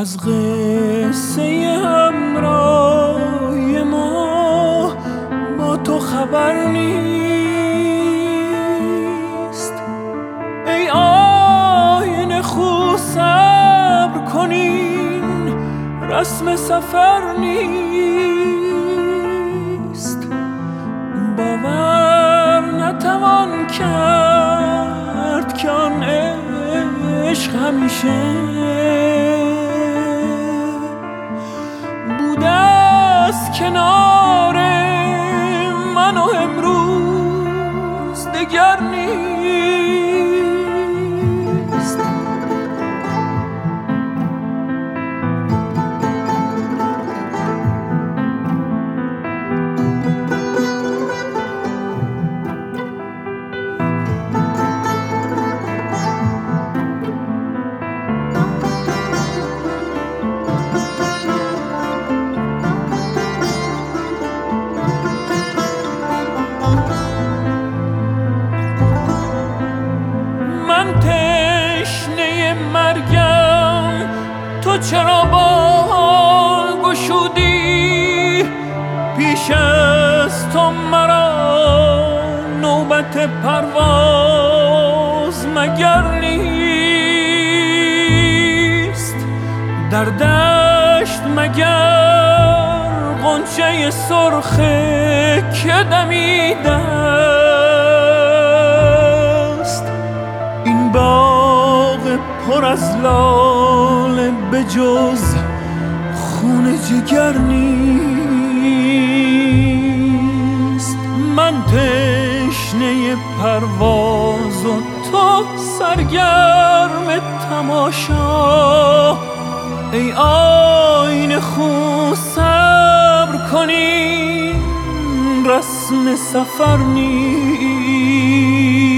از قصه همراهی ما با تو خبر نیست. ای آینه خو صبر کنین، رسم سفر نیست. باور نتوان کرد که آن عشق همیشه بوده است کنار من و امروز دگر نیست. تشنه مرگم، تو چرا بال گشودی؟ پیش از تو مرا نوبت پرواز مگر نیست؟ در دشت مگر غنچه سرخه که دمیده باغ پر از لاله به جز خون جگر نیست. من تشنه پرواز و تو سرگرم تماشا. ای آینه خو صبر کنین، رسم سفر نیست.